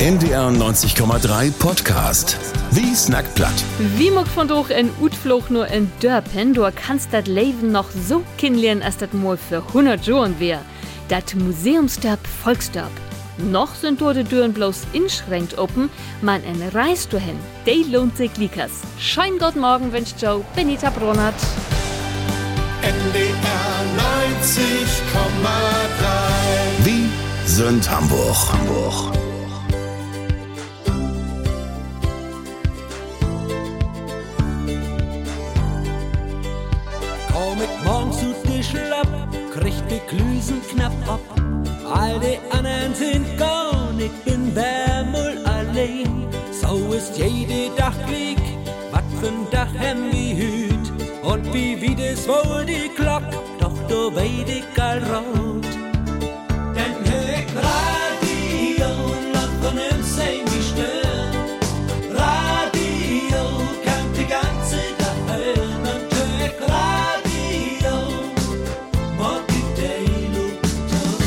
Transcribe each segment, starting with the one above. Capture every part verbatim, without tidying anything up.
N D R neunzig Komma drei Podcast. Wie Snackplatt. Wie mag von doch ein Utflug nur in Dörpen, du kannst das Leben noch so kennenlernen, als das mal für hundert Jahren wär. Das Museumsdörp Volksdörp. Noch sind dort die Türen bloß inschränkt open, man en Reis dahin, die lohnt sich likas. Schein Gott morgen wünscht Joe Benita Bronert. N D R neunzig Komma drei. Wie sind Hamburg? Hamburg. Komm ich morgen zu dir schlapp, krieg die Klüsen knapp ab. All die anderen sind gone, ich bin wärmul allein. So ist jede Tag glick, wat für'n Tag hem wie hüt. Und wie wie das wohl die Glock, doch du weid ich all rot. Denn hör ich Radio und lass von ihm sein wie Stirn. Radio kann die ganze Tag hören und hör ich Radio, mag ich die Luft.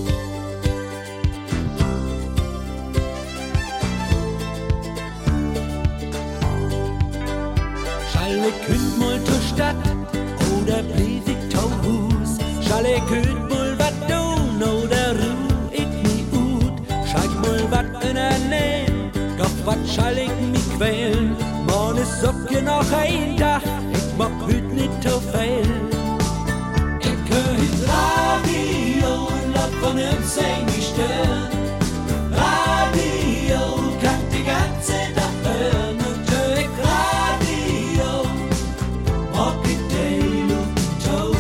Schall ich hüt mal zur Stadt oder blieb ich zu Hus? Schall ich hüt mal wat tun oder ruh ich mich ut? Schall ich mal wat in der Nähe, doch wat schall ich mich quälen? Morgen ist auch ja noch ein Tag, ich mag hüt nicht zu viel. Ich hör hüt Radio und lass von ihm sein wie Stirn. Radio kann die ganze Tag hören und hör ich Radio, mag ich die Luft tau.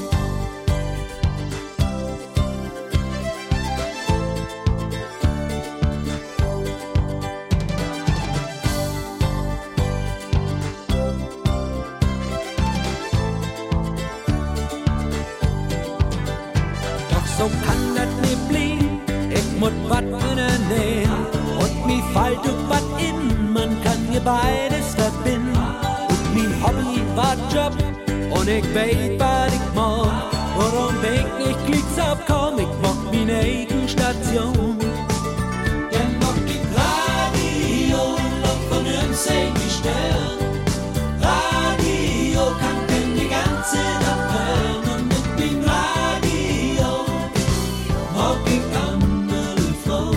Doch so kann das nicht blieben, ich muss wat unternehmen. Und mir fällt auch wat in, man kann hier beides verbinden. Und mein Hobby war Job, und ich weiß, was ich mag. Warum bin ich nicht glücksaufkomm, ich mag meine eigene Station. Denn mag ich Radio und lass von ihm sein wie Stern. Radio kann denn die ganze Nacht hören und mit dem Radio mag ich andere Frau.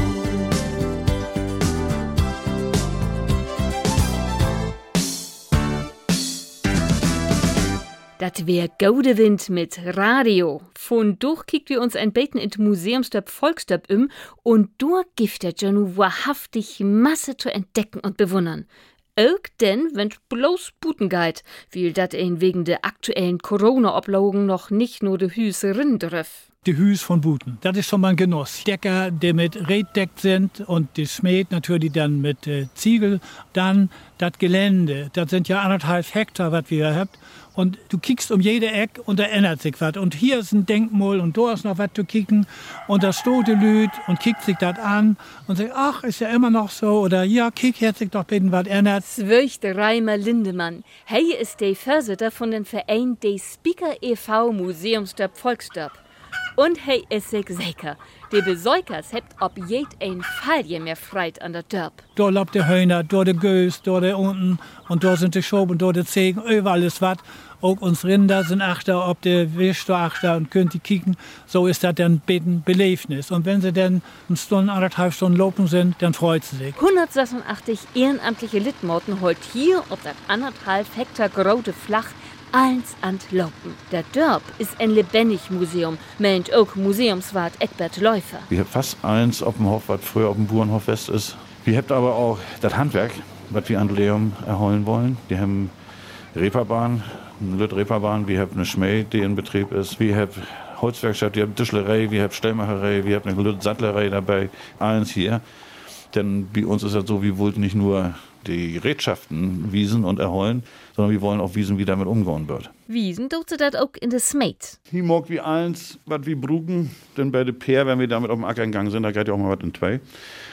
Das wär Gaude Wind mit Radio. Von durch kickt wir uns ein Beten in Museumsdörp Volksdörp um und durch gibt der Janu wahrhaftig Masse zu entdecken und bewundern. Auch denn, wenn's bloß Buten geht, wie dat ein wegen der aktuellen Corona-Oblogen noch nicht nur de Hüse rindröff. Die Hüs von Buten, das ist schon mal ein Genuss. Decker, die mit Red deckt sind und die Schmied natürlich dann mit äh, Ziegel. Dann das Gelände, das sind ja anderthalb Hektar, was wir habt. Und du kickst um jede Ecke und da ändert sich was. Und hier ist ein Denkmal und da ist noch was zu kicken. Und da steht die Lüd und kickt sich das an und sagt, ach, ist ja immer noch so. Oder ja, kick, hat sich doch bitte was ändert. Zwölchte Reimer Lindemann. Hey ist der Vorsitter von dem Verein de Speaker e V Museumsdörp Volksdörp. Und hey ist sich sicher, die Besäukers hebt ob jed ein Fall je mehr freit an der Dörp. Da lobt der Höhner, da der Gös, da der unten und da sind die Schob und da der Zegen, überall ist was. Auch uns Rinder sind achter, ob der Wisch da achter und könnt die kicken. So ist das dann beten Belebnis. Und wenn sie dann eine Stunde, anderthalb Stunden lopen sind, dann freut sie sich. hundertsechsundachtzig ehrenamtliche Litmoten holt hier auf das anderthalb Hektar große Flach eins an Lopen. Der Dörp ist ein lebendig Museum, meint auch Museumswart Egbert Läufer. Wir haben fast eins auf dem Hof, was früher auf dem Bauernhof West ist. Wir haben aber auch das Handwerk, was wir an Leum erholen wollen. Wir haben Reeperbahn, eine Lütt Reeperbahn, wir haben eine Schmäh, die in Betrieb ist. Wir haben Holzwerkstatt, wir haben Tischlerei, wir haben Stellmacherei, wir haben eine Lütt Sattlerei dabei. Eins hier. Denn bei uns ist das so, wir wollten nicht nur die Rätschaften wiesen und erholen, sondern wir wollen auch wiesen, wie damit umgehen wird. Wiesen tut sie das auch in der Smeet. Hier mag wie eins, was wir brugen, denn bei der Peer, wenn wir damit auf dem Acker gegangen sind, da geht ja auch mal was in zwei.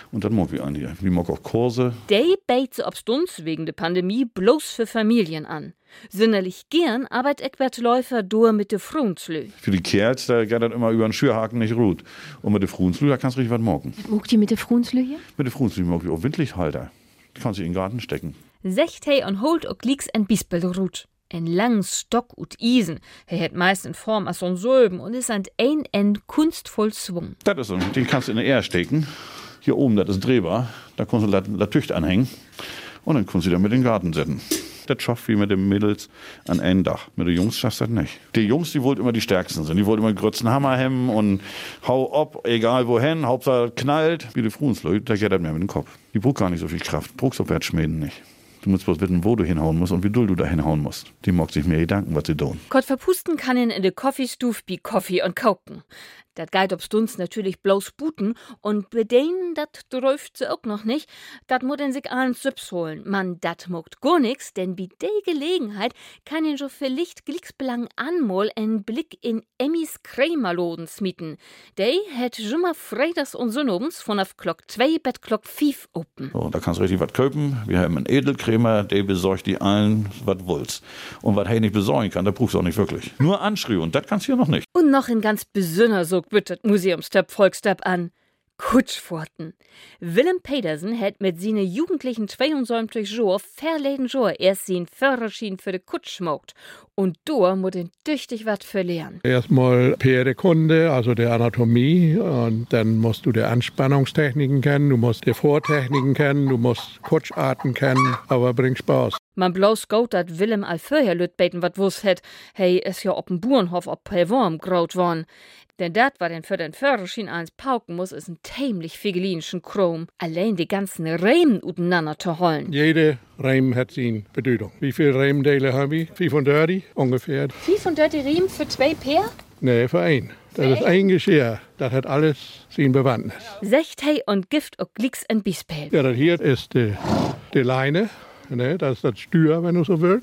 Und dann mag wir an hier. Wir mag auch Kurse. Die beit sie obstuns wegen der Pandemie bloß für Familien an. Sinnerlich gern arbeit Eckbert Läufer durch mit de Frunzlü. Für die Kerls, da geht das immer über den Schürhaken nicht gut. Und mit der Frunzlü, da kannst du richtig was morgen. Muckt ihr mit de Frunzlü hier? Mit der Frunzlü mag ich auch Windlichthalter. Die kannst du in den Garten stecken. Secht hey und holt auch glieks ein Bispelrut. Ein langes Stock und Isen. Er hat meist in Form als so ein Sölben und ist an ein End kunstvoll zwungen. Das ist so, den kannst du in der Erde stecken. Hier oben, das ist drehbar. Da kannst du la Tücht anhängen. Und dann kannst du damit in den Garten setzen. Das schafft wie mit den Mädels an einem Dach. Mit den Jungs schaffst du das nicht. Die Jungs, die wollten immer die Stärksten sein. Die wollten immer grötzten Hammer hemmen und hau ab, egal wohin, Hauptsache knallt. Wie die Fruensleute, da geht das mehr mit dem Kopf. Die braucht gar nicht so viel Kraft. Brauchst auf Wertschmieden nicht. Du musst bloß wissen, wo du hinhauen musst und wie doll du da hinhauen musst. Die mag sich mehr Gedanken, was sie tun. Gott verpusten kann ihn in de Coffee-Stuf bi Kaffee und kauken. Dat geht ob's Dunst natürlich bloß buten und bei denen, dat dräuft sie auch noch nicht, dat muss den sich allen Süps holen. Man, dat mogt gar nix, denn bei der Gelegenheit kann ihn schon vielleicht glicksbelang anmol en Blick in Emmys Krämerloden smieten. Der hat schon mal freitags und sonnabends von auf Glock zwei bis Glock fünf open. So, da kannst du richtig was kaufen. Wir haben einen Edelkrämer, der besorgt die allen, was willst. Und was er nicht besorgen kann, da brauchst du auch nicht wirklich. Nur anschreien und das kannst du hier noch nicht. Und noch in ganz besonner so bittet Museumstab Volkstab an. Kutschforten. Willem Pedersen hat mit seinen jugendlichen zweiundzwanzig Jahren verleden Jahr erst seinen Förderschein für die Kutsch schmockt. Und da muss er tüchtig was verlernen. Erstmal Pferdekunde, also der Anatomie. Und dann musst du die Anspannungstechniken kennen, du musst die Vortechniken kennen, du musst Kutscharten kennen, aber bringt Spaß. Man bloß gaut, dat Willem all vorher lüt beten wat wuss het. Hey, is ja op'n Burenhof op Pelvorm graut worden. Denn dat, wat den für den Förderschein eins pauken muss, ist ein tämlich figelinischen Chrom. Allein die ganzen Reimen uteinander zu holen. Jede Reim hat seine Bedeutung. Wie viele Reimdeile haben wir? fünfunddreißig ungefähr. fünfunddreißig Riemen für zwei Paar? Nee, für ein. Das ist ein Geschirr. Das hat alles seine Bewandtnis. Secht hey und Gift und Glicks en Bispel. Ja, das hier ist die, die Leine. Ne, das ist das Stür, wenn du so willst.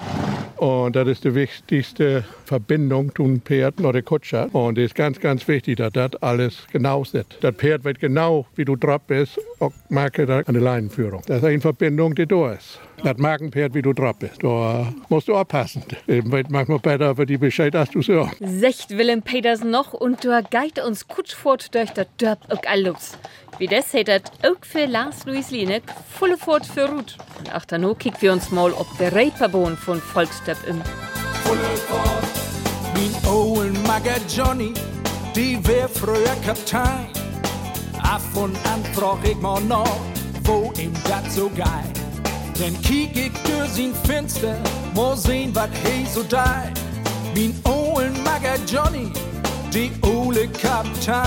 Und das ist die wichtigste Verbindung zum Pferd oder Kutscher. Und es ist ganz, ganz wichtig, dass das alles genau sitzt. Das Pferd wird genau, wie du drauf bist, auch merke das an der Leinenführung. Das ist eine Verbindung, die da ist. Das mag ein Pferd, wie du drauf bist. Da musst du aufpassen. Eben wird manchmal besser für die Bescheid, als du so. Secht Willem Pedersen noch und da geht uns Kutschfort durch das Dörp auch alles. Wie das hättet auch für Lars Louis Lienek, volle Fort für Ruth. Und auch dann kicken wir uns mal ob der Reeperbahn von Volkstab im. Volle Fort, mein Owen Magger Johnny, die wär früher Kaptein. Ab und an frag ich mal noch, wo ihm dat so geil. Denn kiek ich durch sein Fenster, mal sehen, wat he so dei. Mein Owen Magger Johnny, die ole Kaptein.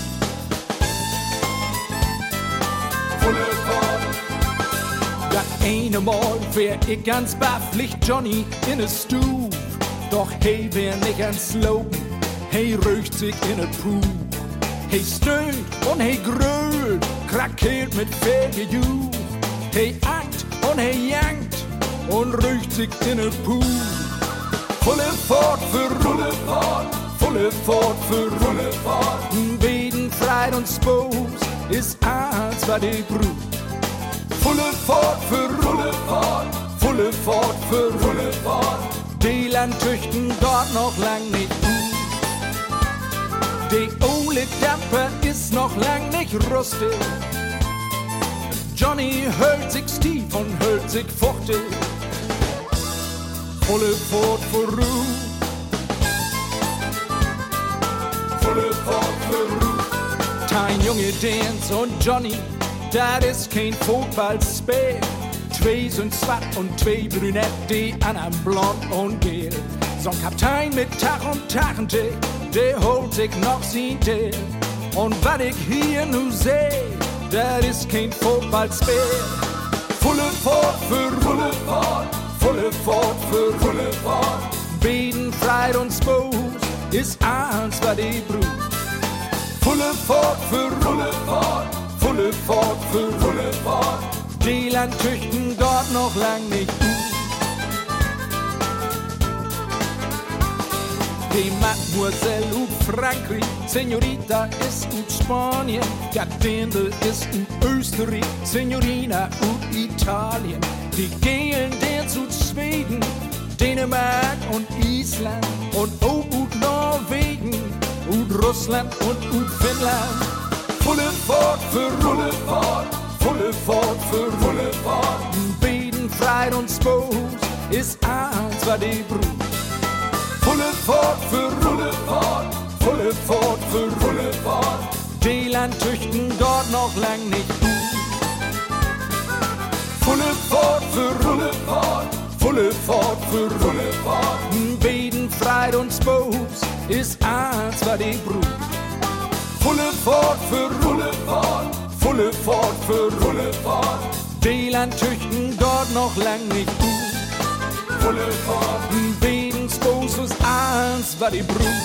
Volle Fort. Das eine Mal wär ich ganz baff, liegt Johnny in a Stuf. Doch hey wär nicht ganz Slogan, hey röcht sich in a Puh. Hey stöhnt und hey grölt, krakeelt mit Fehlgejuch. Hey ankt und hey jankt und röcht sich in a Puh. Volle Fort für Volle Fort, volle Fort für Volle Fort. Beden, Freit und Spos ist alles, was ich brauch. Volle Fort für Volle Fort, volle Fort für Volle Fort. Die Landtüchten dort noch lang nicht gut. Die ole Dapper ist noch lang nicht rustig. Johnny hält sich tief und hält sich fuchtig. Volle Fort für Ruth, volle Fort für Ruth. Kein Junge Dance und Johnny, das ist kein Fußballspiel. Zwei sind swart und zwei brünett, die anderen blond und gel. So'n Kaptein mit Tag und Tachentick, der holt sich noch sein Teil. Und was ich hier nu seh, das ist kein Fußballspiel. Volle Fort für Volle Fort, volle Fort für Volle Fort. Beden, Freit und Spos ist alles, was ich brauch. Volle Fort für Volle Fort, volle Fort für Volle Fort. Die Landtüchten dort noch lang nicht gut. Die Mademoiselle ut Frankreich, Senorita ist ut Spanien, ja, Dirndl ist ut Österreich, Signorina ut Italien. Die gehen der ut Schweden, Dänemark und Island und auch ut Norwegen, ut Russland und ut Finnland. Fulle Fort für Rulle fort, Fulle Fort für Rulle fort. Beden, Freit und Spoos ist eins, war die Brut. Fulle Fort für Rulle fort, Fulle Fort für Rulle fort. Die Land tüchten dort noch lang nicht gut. Fulle Fort für Rulle fort, Fulle Fort für Rulle fort. Beden, Freit und Spoos ist eins, war die Brut. Fulle Fort für Rulle fort, Fulle Fort für Rulle fort. Die Land tüchten dort noch lang nicht gut. Fulle Fort, Beden, Spoos ist eins, war die Brut.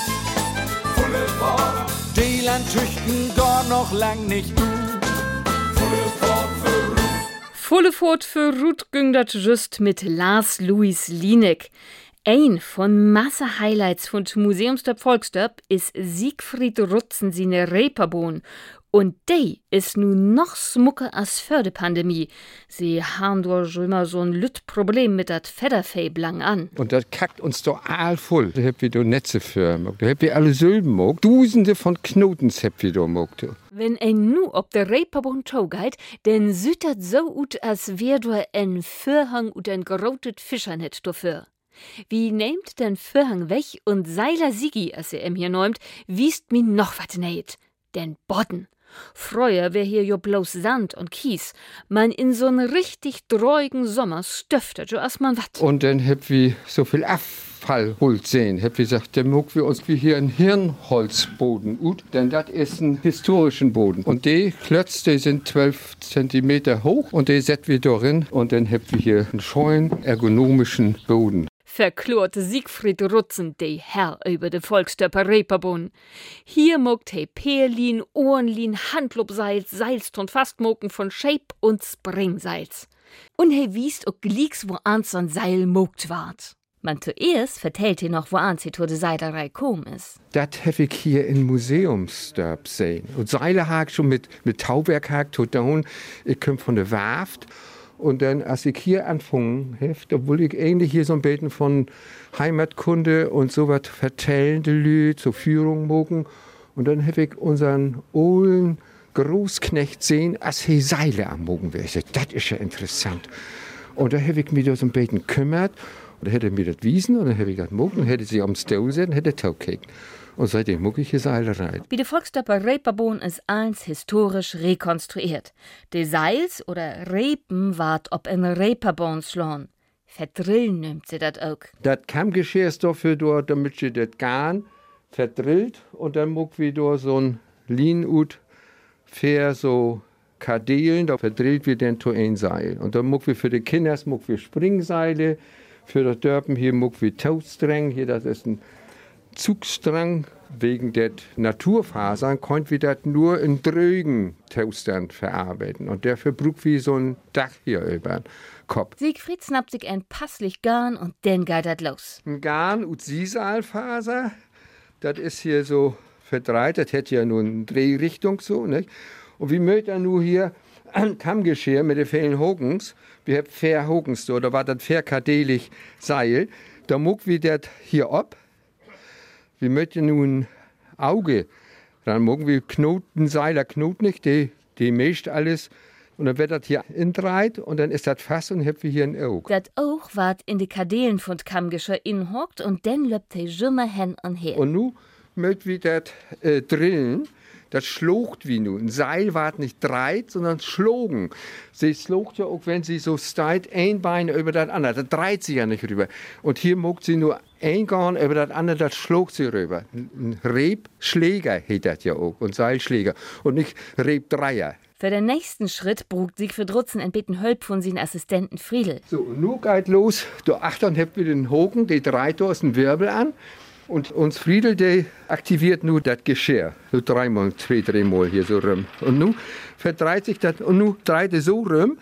Fulle Fort, die Land tüchten dort noch lang nicht gut. Fulle Fort für Ruth. Fulle Fort für Ruth ging dat just mit Lars Louis Linek. Ein von Masse Highlights von Museumsdorp Volksdorp ist Siegfried Rutzen seine Reeperbahn. Und die ist nun noch smucker als vor der Pandemie. Sie haben doch schon immer so ein Lütt-Problem mit dat Federfeiblang an. Und das kackt uns doch all voll. Da habt ihr doch Netze für. Da habt ihr alle Sülben mogt. Dusende von Knotens habt ihr doch mogt. Wenn ein nu ob der Reeperbahn taugeht, dann sieht dat so ut, als wär du ein Vorhang und ein gerotet Fischernetz dafür. Wie nehmt den Vorhang weg und Seiler Sigi, als er ihm hier neumt, wiest mi noch wat näht. Den Bodden. Früher wär hier jo bloß Sand und Kies. Man in so'n richtig dreuigen Sommer stöftet jo as man wat. Und dann habt wir so viel Abfallholz sehen. Habt wir gesagt, der muck wir uns wie hier einen Hirnholzboden ut, denn das ist ein historischen Boden. Und die Klötz, die sind zwölf Zentimeter hoch und die setzen wir darin und dann habt wir hier einen scheuen, ergonomischen Boden. Verklorte Siegfried Rutzen, de Herr über de Volksdörper Reeperbahn. Hier mogt he Perlin, Ohrenlin, Handlobseils, Seilst und Fastmoken von Shape und Springseils. Und he wiest auch glieks, wo ans an Seil mogt ward. Man zuerst vertellt he noch, wo ans he to de Seiderei kom is. Das habe ich hier in Museumsdorp sehen. Und Seile hakt schon mit, mit Tauwerk hakt, tot down. Ich komm von der Werft. Und dann, als ich hier anfangen habe, obwohl ich eigentlich hier so ein bisschen von Heimatkunde und so was vertellende Lüd, so Führung mogen. Und dann habe ich unseren ollen Großknecht sehen, als er Seile am Mogen wäre. Das ist ja interessant. Und da habe ich mich da so ein bisschen gekümmert. Und da hätte er mir das wiesen und dann habe ich das mogen, hätte sie am Stau gesetzt und hätte Tau gekriegt. Und seitdem muck ich hier Seile rein. Wie die Volksdorper Reeperbahn ist eins historisch rekonstruiert. Die Seils oder Reepen ward ob en Reeperbahn schlagen. Verdrillen nimmt sie dat auch. Das Kammgeschirr ist dafür dort, damit sie das Garn verdrillt und dann muck wie dort so ein Linut fair so Kardelen, da verdrillt wir dann to ein Seil. Und dann muck wir für die Kinder muck wir Springseile, für das Dörpen hier muck wir Toaststrang, hier das ist ein Zugstrang. Wegen der Naturfasern konnten wir das nur in drögen Toastern verarbeiten. Und dafür braucht wir so ein Dach hier über den Kopf. Siegfried schnappt sich ein passlich Garn und dann geht das los. Ein Garn und Sisalfaser, das ist hier so verdreht, das hätte ja nur eine Drehrichtung so, nicht? Und wie mögt ihr nur hier ein Kammgeschirr mit den vielen Hogens, wir haben vier Hogens so, da war das vier kadelig Seil, da muck wir das hier ab. Wir möchten nun Auge, dann mögen wir Knoten, Seiler Knoten nicht, die, die mischt alles. Und dann wird das hier indreht und dann ist das fast und habt wir hier ein Auge. Das Auge ward in die Kadelen von Kammgeschirr inhockt und dann löbt er immer hin und her. Und nun möchten wir das äh, drillen. Das schlucht wie nun. Ein Seil ward nicht dreit, sondern schlogen. Sie schlucht ja auch, wenn sie so steigt, ein Bein über das andere. Das dreht sie ja nicht rüber. Und hier muckt sie nur ein Garn über das andere, das schlugt sie rüber. Ein Rebschläger heißt das ja auch. Und Seilschläger. Und nicht Rebdreier. Für den nächsten Schritt brugt Siegfried Rutzen ein bisschen Hölp von seinen Assistenten Friedel. So, und nun geht los. Da achtern habt wir den Hogen, der dreht aus dem Wirbel an. Und uns Friedel, der aktiviert nur das Geschirr. So dreimal, zwei, dreimal hier so rum. Und nun verdreht sich das, und nun dreht er so rum,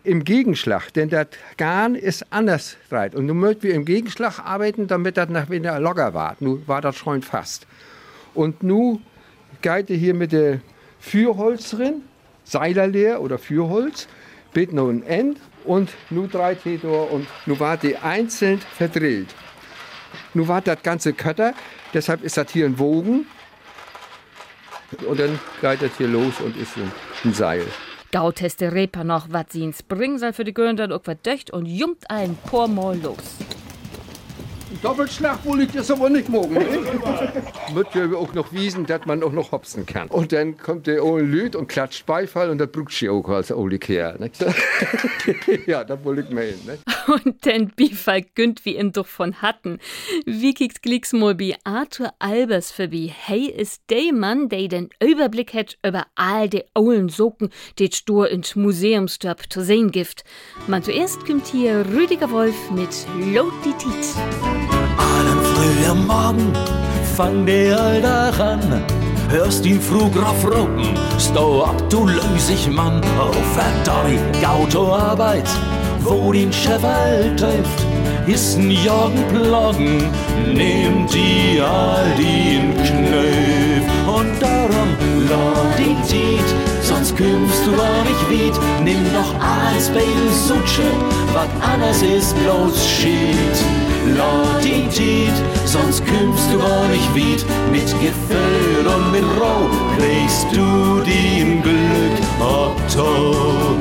im Gegenschlag, denn das Garn ist anders reit. Und nun möchten wir im Gegenschlag arbeiten, damit das nach wieder locker war. Nun war das schon fast. Und nun geht ihr hier mit der Fürholz drin, Seilerleer oder Fürholz, bitte noch ein End und nun drei Tetor und nun war die einzeln verdreht. Nun war das ganze Kötter, deshalb ist das hier ein Wogen. Und dann geht das hier los und ist ein, ein Seil. Gaut teste Repa noch, wat sie ins bringen soll für die Gören dann auch wat döcht und jumpt ein paar Mal los. Doppelschlag wohl ich das aber nicht morgen. Wird ja auch noch wiesen, dass man auch noch hopsen kann. Und dann kommt der Ohren Lüd und klatscht Beifall und das braucht sie auch als Oli Kerl. Ne? Ja, das wollte ich meinen. Ne? Und den Beifall gönnt wie ihn doch von hatten. Wie kickt Glicks mal bei Arthur Albers vorbei? Hey ist der Mann, der den Überblick hat über all die ollen Socken, die stur ins Museumstorp zu sehen gibt. Man zuerst kommt hier Rüdiger Wolf mit Lot die Tiet. Allen früh am Morgen fang der Alter an, hörst ihn früh drauf rocken, stau ab, du lösig Mann, auf verdammt Autoarbeit, wo den Chef halt trifft, ist ein Jorgenplagen, nehmt die all den Knöpf und darum lad die Tiet, sonst kümmst du gar nicht weit, nimm doch alles bei den Sutsche, wat anders ist bloß Schied. Lad die Tiet, sonst kümmst du gar nicht weit, mit Gefühl und mit Roh kriegst du den Glück Otto.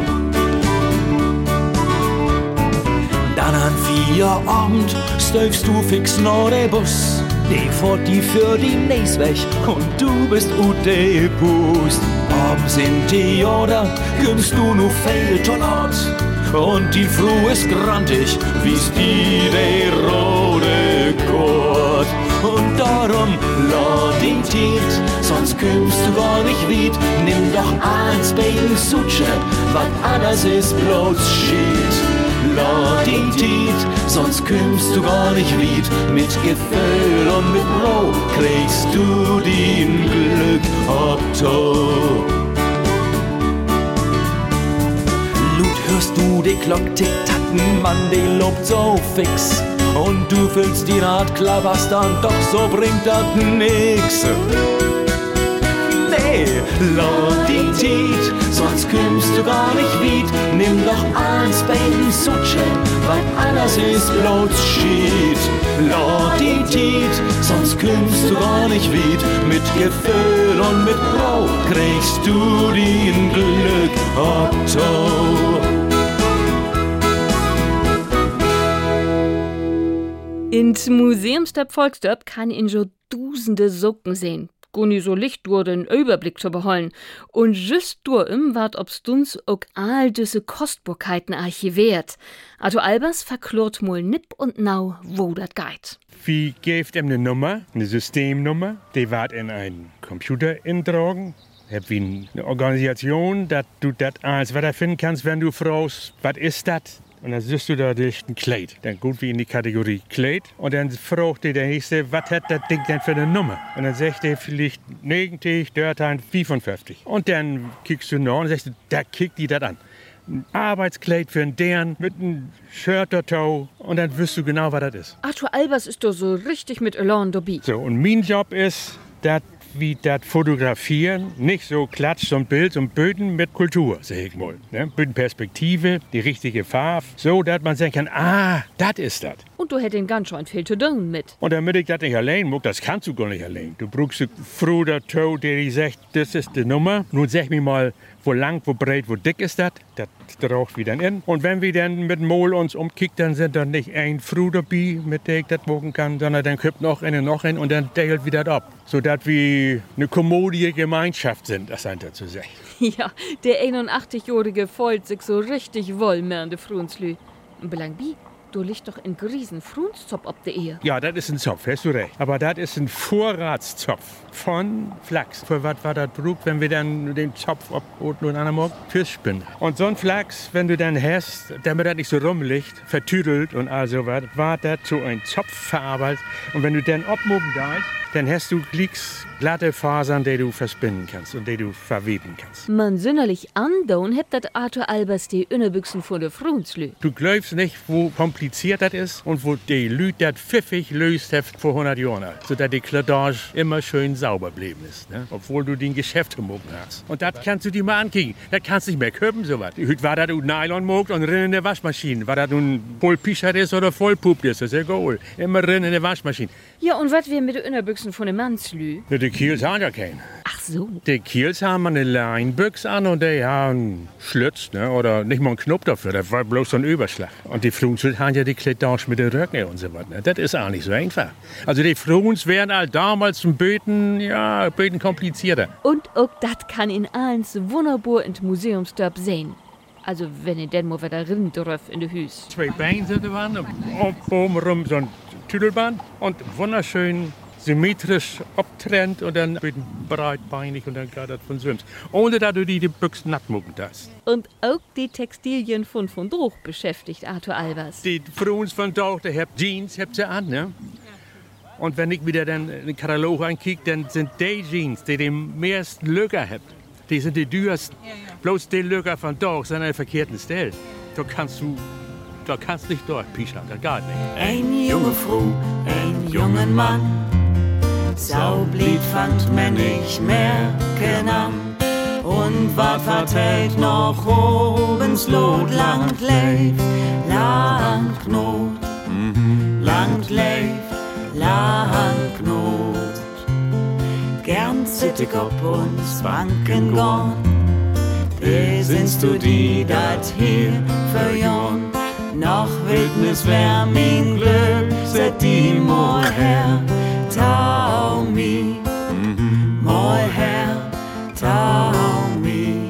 Dann an vier Abend stöfst du fix noch den Bus, die fährt die für die nächst weg und du bist ut de Pust. Abends in die oder kümmst du nur viel Tolat und die Früh ist grantig, wie's die de rote Kord. Und darum lad die Tiet, sonst kümmst du gar nicht weit, nimm doch eins bei den Sutsche, wat anders ist bloß Schied. Lad die Tiet, sonst kümmst du gar nicht weit, mit Gefühl und mit Roh kriegst du den Glück Otto. Hörst du die Glock tick-tacken, Mann, die lobt so fix. Und du fühlst die Naht klabastern, doch so bringt das nix. Nee, lad die Tiet, sonst kümmst du gar nicht weit. Nimm doch eins bei den Sutsche, weil anders ist bloß Schied. Lad die Tiet, sonst kümmst du gar nicht weit. Mit Gefühl und mit Brau kriegst du den Glück Otto. Ins Museumstorp Volkstorp kann in so dusende Socken sehen. Guni so Licht durch den Überblick zu beholen. Und just durch im wart ob's duns auch all diese Kostbarkeiten archiviert. Arthur Albers verklort mal nipp und nau, wo dat geht. Wie geeft ihm eine Nummer, eine Systemnummer, die wird in einen Computer eintragen. Hab wie eine Organisation, dass du das alles weiter finden kannst, wenn du fragst, was ist das? Und dann siehst du da durch ein Kleid. Dann gut wie in die Kategorie Kleid. Und dann fragt der Nächste, was hat das Ding denn für eine Nummer? Und dann sagt er vielleicht neunzig, dreizehn, fünfundfünfzig. Und dann kickst du nach und sagst, da kickt die das an. Ein Arbeitskleid für einen deren mit einem Shirt dazu. Und dann wirst du genau, was das ist. Arthur Albers ist doch so richtig mit Elan dabei. So, und mein Job ist, dass wie das Fotografieren, nicht so Klatsch und Bild und Böden mit Kultur, sag ich mal. Ne? Bödenperspektive, die richtige Farbe, so dass man sagen kann, ah, das ist das. Und du hättest ganz schön viel zu tun mit. Und damit ich das nicht allein mag, das kannst du gar nicht allein. Du brauchst eine Frau dazu, die sagt, das ist die Nummer. Nun sag mir mal, wo lang, wo breit, wo dick ist das. Das raucht wieder in. Und wenn wir dann mit dem Mol uns umkicken, dann sind da nicht ein Frau dabei, mit der ich das wogen kann, sondern dann kommt noch eine, noch eine und dann deilt wieder ab. Sodass wir eine kommodie Gemeinschaft sind, das sind dazu sagen. Ja, der einundachtzig-jährige freut sich so richtig wohl mehr an der Frunslü. Belang bi, du liegt doch in Griesen Frunszopf ob der Ehe. Ja, das ist ein Zopf, hast du recht. Aber das ist ein Vorratszopf von Flachs. Für was war das Brug, wenn wir dann den Zopf ab und anderen Morgen fürs Spinnen. Und so ein Flachs, wenn du dann hast, damit das nicht so rumliegt, vertüdelt und all so was, war das so ein Zopf verarbeitet. Und wenn du dann abmucken da dann hast du glicks glatte Fasern, die du verspinnen kannst und die du verweben kannst. Man sünderlich andauern hebt dat Arthur Albers die Innenbüchsen von der Frunzlü. Du glaubst nicht, wo kompliziert das ist und wo die Leute das pfiffig löst haben vor hundert Jahren, sodass die Kleidage immer schön sauber geblieben ist, ne? Obwohl du den Geschäft gemogen hast. Und das kannst du dir mal ankicken. Das kannst du nicht mehr köpen, sowas. Heute war das du Nylon mogt und rein in der Waschmaschine. War das nun voll Pischert ist oder voll Pup ist, das ist egal. Immer rein in der Waschmaschine. Ja, und was wir mit den Innenbüchsen von dem Mannslü? Ja, die Kiels haben ja keinen. Ach so. Die Kiels haben eine Leinbüchse an und die haben Schlitz, ne? Oder nicht mal einen Knopf dafür. Das war bloß so ein Überschlag. Und die Frunzel haben ja die Kleidage mit den Röcken und so was. Ne? Das ist auch nicht so einfach. Also die Fruns wären halt damals zum Böten, ja, Böten komplizierter. Und auch das kann in eins wunderbar in Museumsdorf sehen. Also wenn ihr denn mal wieder rein dürft in de Hüs. Zwei Beine sind da und oben rum so ein Tüdelband und wunderschön symmetrisch abtrennt und dann wird breitbeinig und dann geht das von Swims. Ohne dass du die, die Büchsen natt mucken hast. Und auch die Textilien von von Druch beschäftigt Arthur Albers. Die Fruns von Druch, die haben Jeans, habt sie an, ne? Und wenn ich wieder dann in den Katalog ankicke, dann sind die Jeans, die den meisten Löcher haben. Die sind die teuersten. Ja, ja. Bloß die Löcher von Druch sind an der verkehrten Stelle. Da kannst du, da kannst nicht durchpischern, das geht nicht. Ein junge Frau, ein junger Mann, Saublied fand man nicht mehr an. Und wat vertellt noch obens Lot, lang lebt, lang Not, lang lebt, lang Not. Gern sitt ich ob uns Banken gorn, besinst du die dat hier verjorn. Noch Wildnis wär mein Glück, set die mal her, tau mi, mal her, tau mi.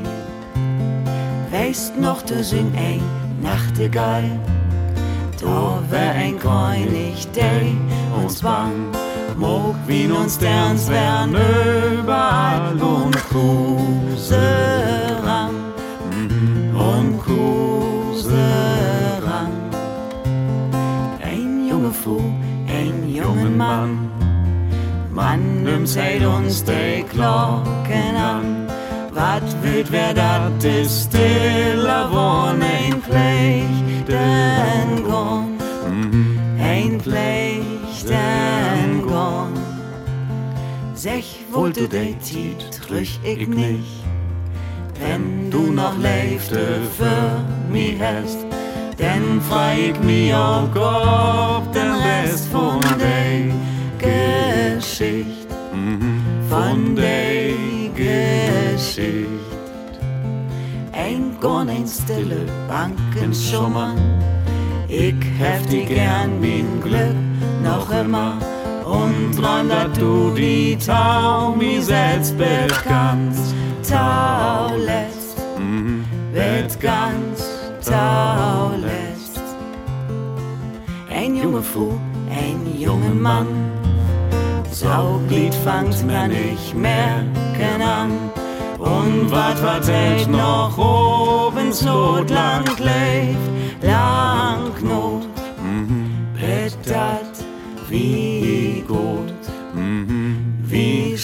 Weißt noch, du sind ein Nachtigall, da wär ein König, der uns bang. Mog wie uns derns wern überall und Kuserang, und Kuserang. Ein junge Fu, ein junger Mann, Mann nimm seid uns die Glocken an. Wat wild wer dat ist stiller Wohn, ein Plechten Gorn, ein Plechten Gorn. Sech wollt du de Tiet, trüch ich nicht, wenn du noch Leifte für mi hast, denn frei ich mi auch ob den Rest von de Geschicht, von de Geschicht. Ein Gorn, ein stille Bankenschummer, ich heft die gern mein Glück noch immer und träum, dass du die Tau mi selbst bekannst. Tau lässt, wird ganz tau lässt. Ein junge Fu, ein junger Mann, Sauglied fangt man nicht mehr an. Und wat vertellt noch obens Lot, lang lebt, lang Not, bettat wie gut, wie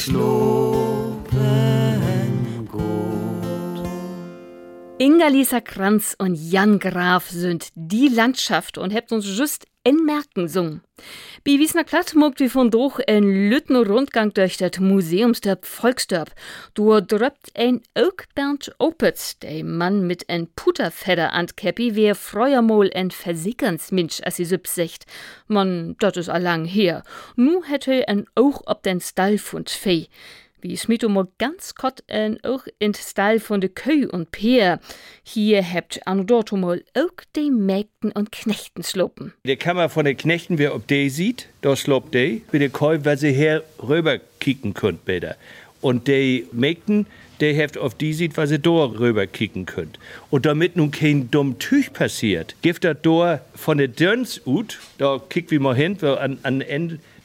schlopen gut. Inga-Lisa Kranz und Jan Graf sind die Landschaft und habt uns just in Märkten gesungen. Bei Wiesner Platt mogt wie von Druch en Lütner Rundgang durch das Museumsdorf Volksdorf. Du dröppt ein Oak Bernd Opitz, der Mann mit en Puterfeder an Käppi, wer freuer mal en Versickernsmensch, as sie sübsicht. Man, dat is allang her. Nu hätte en auch ob den Stall von Fee. Wie smit mal ganz kort en auch in Stall von de Köh und Peer. Hier habt an dort mal auch die Mägden und Knechten slopen. Der Kammer von den Knechten, wer ob die sieht, da slopt die. Bei der Köh, weil sie her rüber kicken könnt, besser. Und die Mägden, die habt auf die sieht, weil sie da rüber kicken könnt. Und damit nun kein dumm Tüch passiert, gibt das da von der Dörns ut, da kickt wie mal hin, an, an Ende,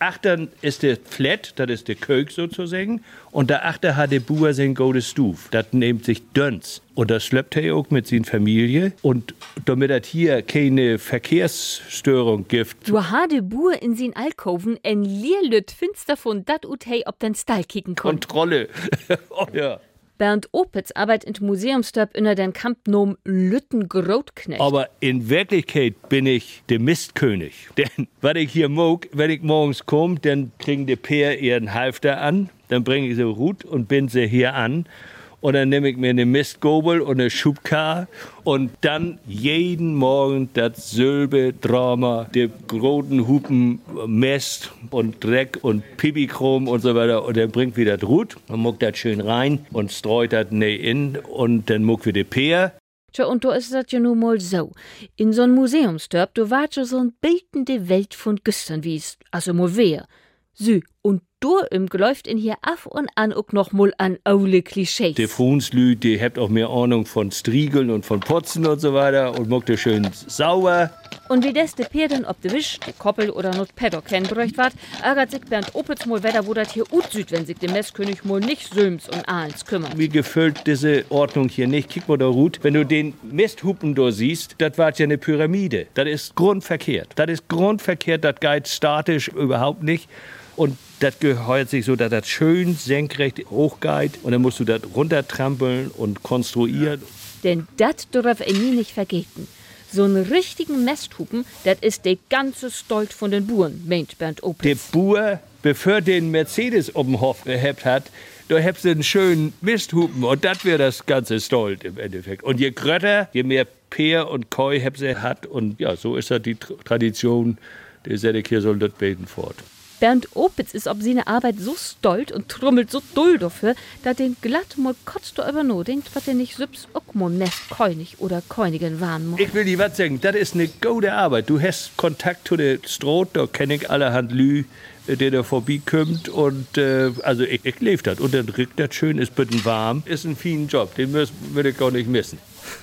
achtern ist der Flat, das ist der Kök sozusagen. Und da achter hat der Bauer sein gute Stuf. Das nimmt sich Dönz. Und das schleppt er auch mit seiner Familie. Und damit es hier keine Verkehrsstörung gibt. Du hat der Bauer in sin Alkoven ein Lierlüt finster von dat ut hey ob den Stall kicken kann. Kontrolle. Oh, ja. Bernd Opitz arbeitet im Museumstab unter den Kampfnom Lütten-Grotknecht. Aber in Wirklichkeit bin ich der Mistkönig. Denn, was ich hier mag, wenn ich morgens komme, dann kriegen die Peer ihren Halfter an, dann bringe ich sie Rut und bind sie hier an. Und dann nehme ich mir eine Mistgabel und eine Schubkar und dann jeden Morgen das selbe Drama, die großen Hupen Mist und Dreck und Pipichrom und so weiter. Und dann bringt wieder das Rut und muckt das schön rein und streut das ne in und dann muckt wieder die Peer. Tja, und da ist das ja nun mal so. In so einem Museumstorp, da war schon so ein bildende Welt von gestern, wie es also mal wär. So, und da im läuft in hier af und an auch noch mal an aule Klischees. Die Frunslü, die habt auch mehr Ahnung von Striegeln und von Putzen und so weiter und muckt das schön sauer. Und wie das de Peer ob de Wisch, de Koppel oder not Paddock kennbräucht ward, ärgert sich Bernd Opitz mal wetter, wo das hier ut süd, wenn sich der Messkönig mal nicht Söms und Ahlens kümmert. Mir gefällt diese Ordnung hier nicht. Kick mal da, Ruth, wenn du den Misthupen da siehst, das war ja eine Pyramide. Das ist grundverkehrt. Das ist grundverkehrt, das geht statisch überhaupt nicht. Und das gehört sich so, dass das schön senkrecht hochgeht. Und dann musst du das runtertrampeln und konstruieren. Denn das darf er nie nicht vergeten. So einen richtigen Mesthupen, das ist der ganze Stolz von den Buren, meint Bernd Opitz. Der Bauer, bevor den Mercedes um den Hof gehabt hat, da habt sie einen schönen Misthupen. Und das wäre das ganze Stolz im Endeffekt. Und je grötter, je mehr Peer und Koi habt sie hat. Und ja, so ist das die Tradition. Der Sedek hier soll das beten fort. Bernd Opitz ist ob seine Arbeit so stolz und trommelt so doll dafür, dass den glatt mal kurz darüber nachdenkt, was er nicht selbst auch mal Nest König oder Königin waren muss. Ich will dir was sagen, das ist eine gute Arbeit. Du hast Kontakt zu der Stroh, da kenne ich allerhand Lü, der da vorbeikommt und äh, also ich, ich lebe das. Und dann riecht das schön, ist bitte warm, ist ein feiner Job, den würde ich gar nicht missen.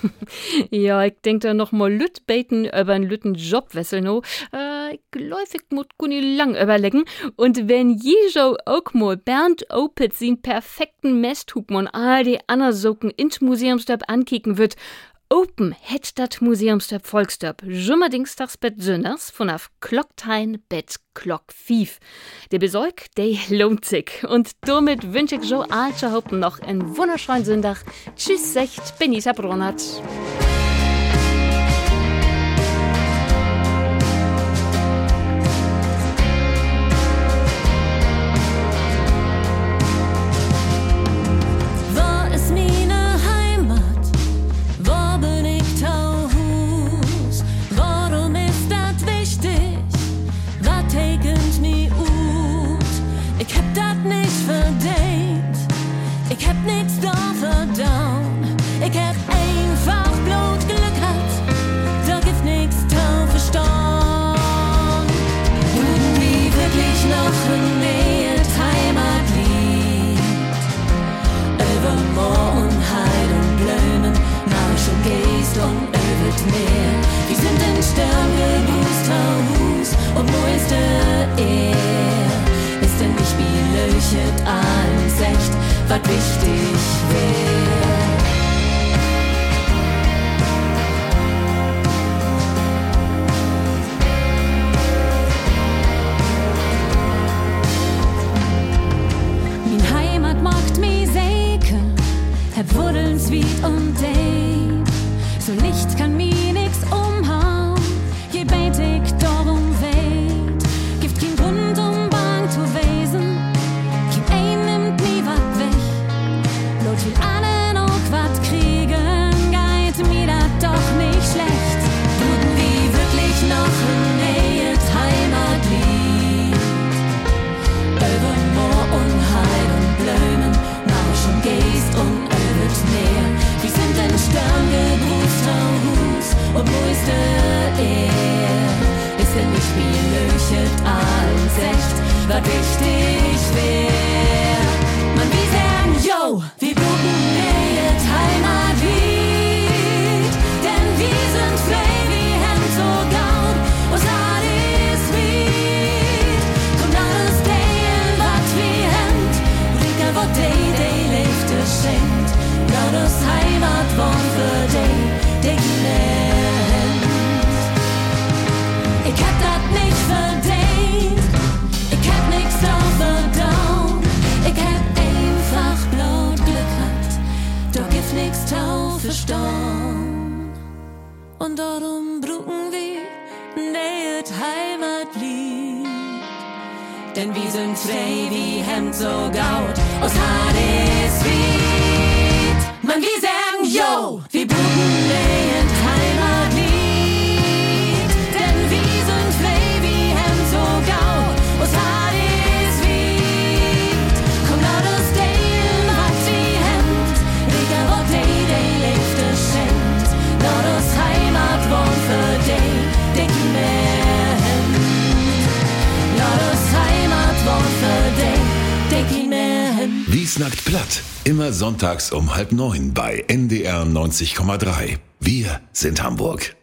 Ja, ich denke da noch mal Lüt beten über einen Lütten Jobwessel no. Äh, ich glaube, ich muss gar nicht lang überlegen. Und wenn jeso auch mal Bernd Opitz den perfekten Mesthupen und all die anderen Socken ins Museumstorp ankicken wird, Open het dat Museumstorp Volkstorp Jummerdingstags bet Sönners von auf Klocktein bet Klock fief. Der Besorg, der lohnt sich. Und damit wünsche ich Jo Altscher Hopen noch einen wunderschönen Sonntag. Tschüss, sagt Benita Bronert. Ich hab nix da verdauen. Ich hab einfach bloß Glück gehabt. Da gibt nix da verstanden. Würden wir wirklich noch in Nähe Heimat liegt. Über Moor und Heid und Blömen, Marsch und Geest und Övet Meer. Wir sind in Stern gegrüßt, Haus und wo ist der Er? Ist denn nicht wie Löchet alles echt? Was wichtig wär. Min Heimat macht mi Säke, hab Wurdeln sweet und deep. So Licht kann mi nix umhauen, je bet ich darum weht. Gibt kein Grund um bang zu wesen, kein ein nimmt mi wat weg. Lot will allen Und darum brauchen wir das Heimatlied. Denn wir sind frei wie Hemd so gaut aus Hardesried. Man, wir sagen, yo, wir brauchen das Heimatlied. Denn wir sind frei wie Hemd so gaut aus Hardesried. Komm, lass uns teilen, was sie hemmt. Egal, wo die, die Lichte schenkt. Lass uns Heimatwohn für die, die mehr hemmt. Lass uns Heimatwohn für die, die mehr hemmt. Wie snackt platt? Immer sonntags um halb neun bei N D R neunzig Komma drei. Wir sind Hamburg.